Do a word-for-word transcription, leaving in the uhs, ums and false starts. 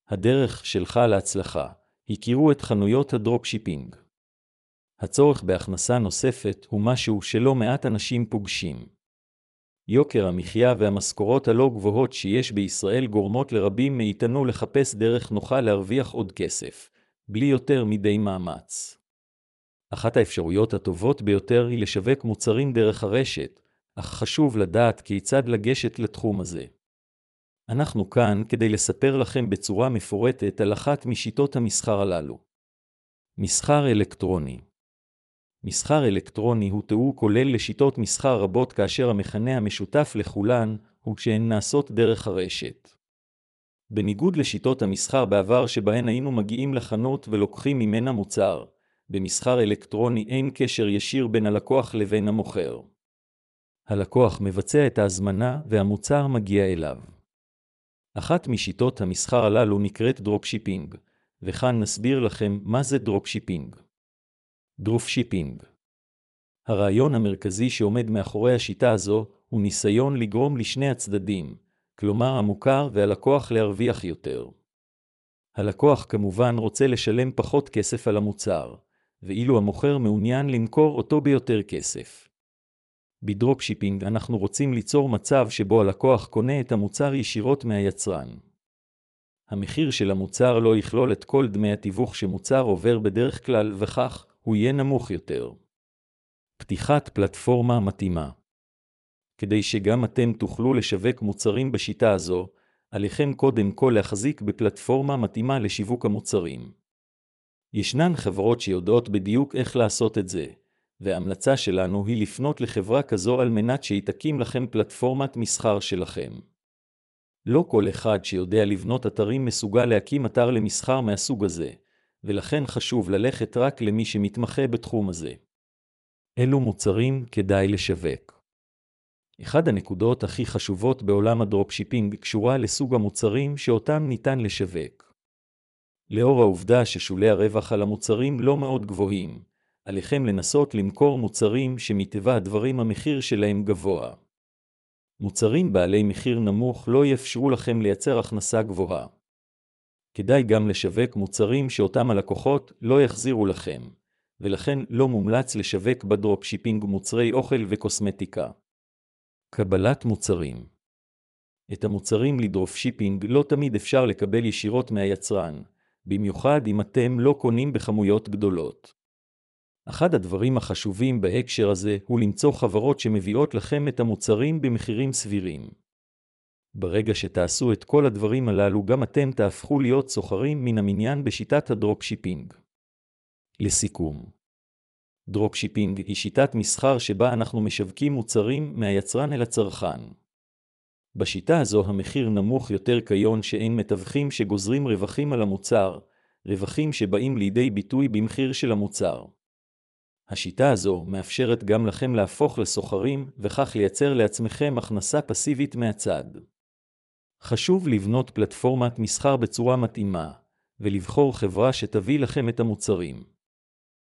הדרך שלך להצלחה. הכירו את חנויות הדרופשיפינג. הצורך בהכנסה נוספת הוא משהו שלא מעט אנשים פוגשים. יוקר המחיה והמשכורות הלא גבוהות שיש בישראל גורמות לרבים מאיתנו לחפש דרך נוחה להרוויח עוד כסף, בלי יותר מדי מאמץ. אחת האפשרויות הטובות ביותר היא לשווק מוצרים דרך הרשת, אך חשוב לדעת כיצד לגשת לתחום הזה. אנחנו כאן כדי לספר לכם בצורה מפורטת על אחת משיטות המסחר הללו. מסחר אלקטרוני. מסחר אלקטרוני הוא תיאור כולל לשיטות מסחר רבות כאשר המכנה המשותף לכולן הוא שהן נעשות דרך הרשת. בניגוד לשיטות המסחר בעבר שבהן היינו מגיעים לחנות ולוקחים ממנה מוצר, במסחר אלקטרוני אין קשר ישיר בין הלקוח לבין המוכר. הלקוח מבצע את ההזמנה והמוצר מגיע אליו. אחת משיטות המסחר הללו נקראת דרופשיפינג, וכאן נסביר לכם מה זה דרופשיפינג. דרופשיפינג. הרעיון המרכזי שעומד מאחורי השיטה הזו הוא ניסיון לגרום לשני הצדדים, כלומר המוכר והלקוח להרוויח יותר. הלקוח כמובן רוצה לשלם פחות כסף על המוצר, ואילו המוכר מעוניין למכור אותו ביותר כסף. בדרופשיפינג אנחנו רוצים ליצור מצב שבו הלקוח קונה את המוצר ישירות מהיצרן. המחיר של המוצר לא יכלול את כל דמי התיווך שמוצר עובר בדרך כלל וכך הוא יהיה נמוך יותר. פתיחת פלטפורמה מתאימה. כדי שגם אתם תוכלו לשווק מוצרים בשיטה הזו, עליכם קודם כל להחזיק בפלטפורמה מתאימה לשיווק המוצרים. ישנן חברות שיודעות בדיוק איך לעשות את זה, וההמלצה שלנו היא לפנות לחברה כזו על מנת שהיא תקים לכם פלטפורמת מסחר שלכם. לא כל אחד שיודע לבנות אתרים מסוגל להקים אתר למסחר מהסוג הזה, ולכן חשוב ללכת רק למי שמתמחה בתחום הזה. אילו מוצרים כדאי לשווק? אחד הנקודות הכי חשובות בעולם הדרופשיפינג קשורה לסוג המוצרים שאותם ניתן לשווק. לאור העובדה ששולי הרווח על המוצרים לא מאוד גבוהים, עליכם לנסות למכור מוצרים שמטבע הדברים המחיר שלהם גבוה. מוצרים בעלי מחיר נמוך לא יאפשרו לכם לייצר הכנסה גבוהה. כדאי גם לשווק מוצרים שאותם הלקוחות לא יחזירו לכם, ולכן לא מומלץ לשווק בדרופשיפינג מוצרי אוכל וקוסמטיקה. קבלת מוצרים. את המוצרים לדרופשיפינג לא תמיד אפשר לקבל ישירות מהיצרן, במיוחד אם אתם לא קונים בכמויות גדולות. אחד הדברים החשובים בהקשר הזה הוא למצוא חברות שמביאות לכם את המוצרים במחירים סבירים. ברגע שתעשו את כל הדברים הללו גם אתם תהפכו להיות סוחרים מן המניין בשיטת הדרופשיפינג. לסיכום, דרופשיפינג היא שיטת מסחר שבה אנחנו משווקים מוצרים מהיצרן אל הצרכן. בשיטה הזו המחיר נמוך יותר כיון שאין מתווכים שגוזרים רווחים על המוצר, רווחים שבאים לידי ביטוי במחיר של המוצר. השיטה הזו מאפשרת גם לכם להפוך לסוחרים וכך לייצר לעצמכם הכנסה פסיבית מהצד. חשוב לבנות פלטפורמת מסחר בצורה מתאימה ולבחור חברה שתביא לכם את המוצרים.